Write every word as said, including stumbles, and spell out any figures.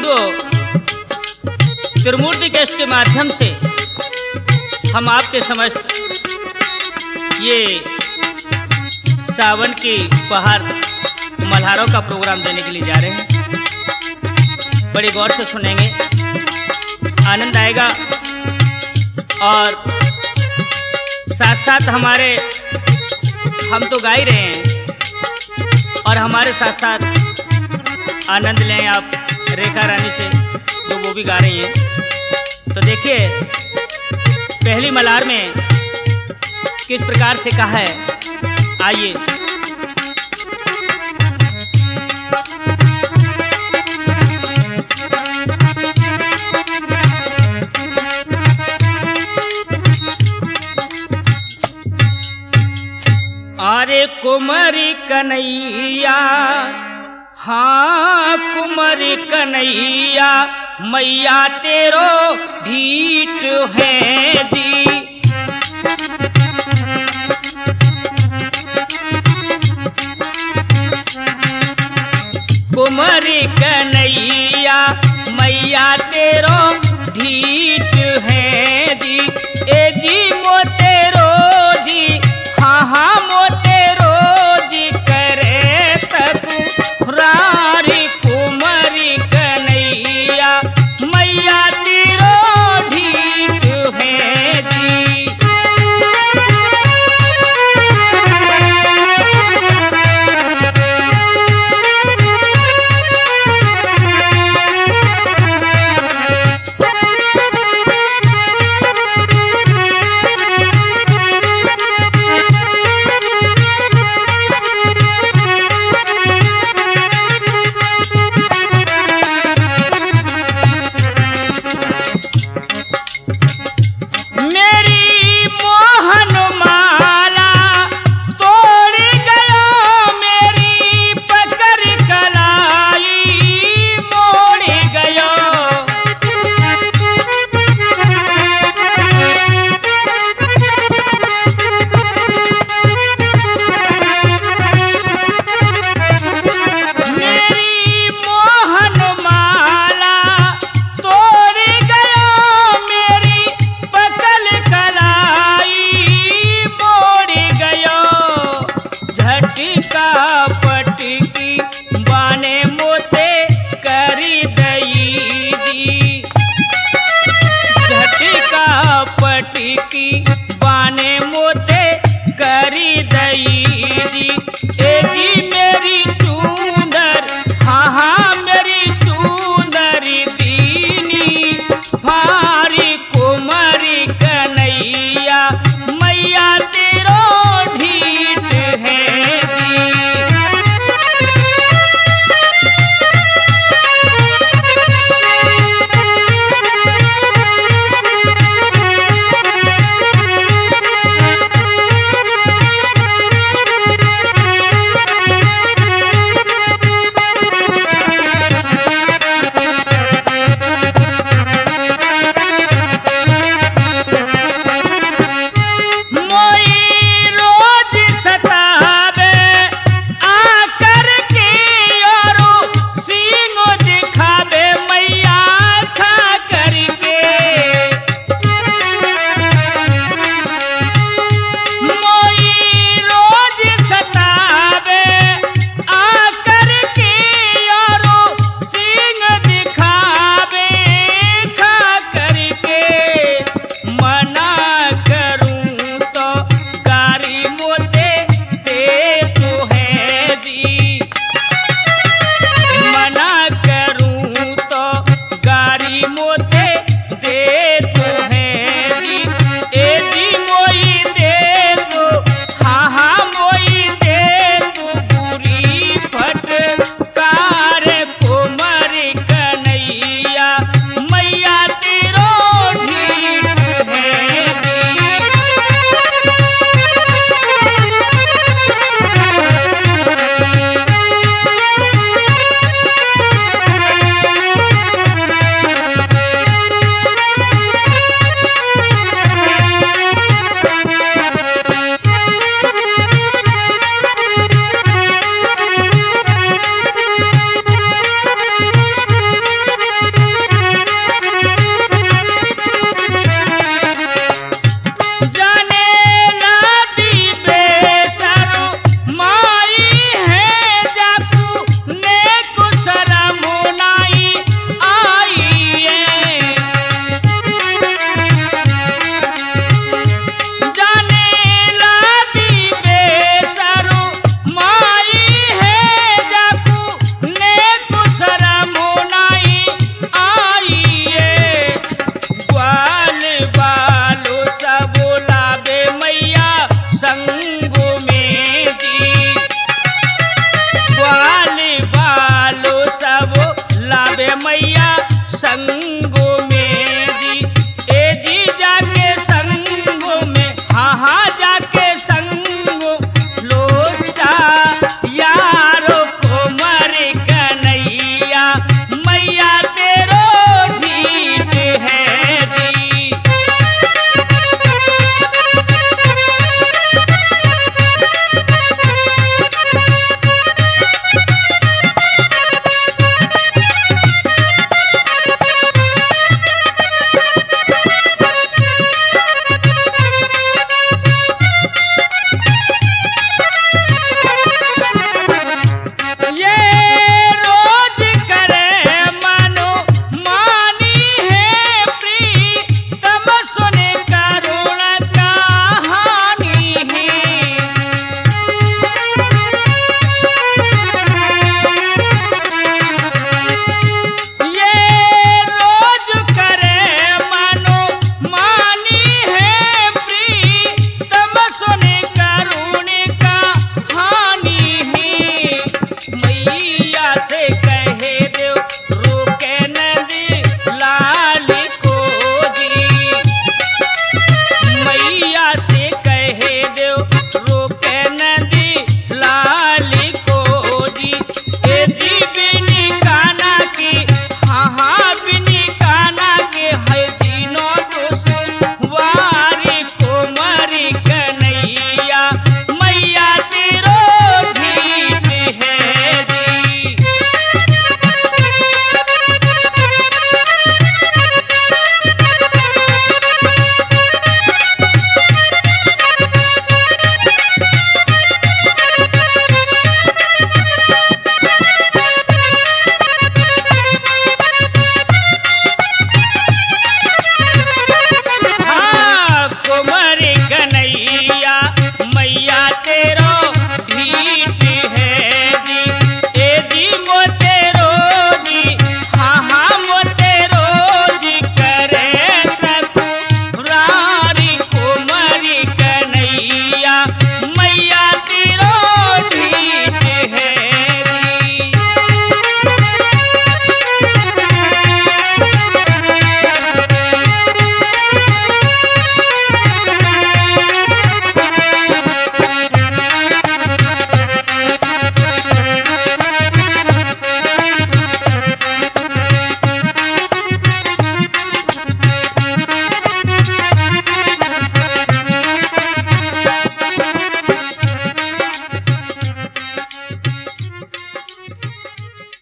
बंधुओं, त्रिमूर्ति कैस्ट के माध्यम से हम आपके समस्त ये सावन की पहाड़ मल्हारों का प्रोग्राम देने के लिए जा रहे हैं। बड़ी गौर से सुनेंगे, आनंद आएगा। और साथ साथ हमारे हम तो गा ही रहे हैं और हमारे साथ साथ आनंद लें आप रेखा रानी से, जो वो भी गा रही हैं। तो देखिए पहली मल्हार में किस प्रकार से कहा है, आइए। अरे कुमारी कन्हैया, हाँ कुमारी कन्हैया, मैया तेरो ढीठ है जी। कुमारी कन्हैया, मैया तेरो ढीठ है जी। ए जी मोतेरो जी, हाँ हाँ मोतेरो जी, करे तकुरारी कुमारी कन्हैया, मैया तेरो ढीठ है जी। की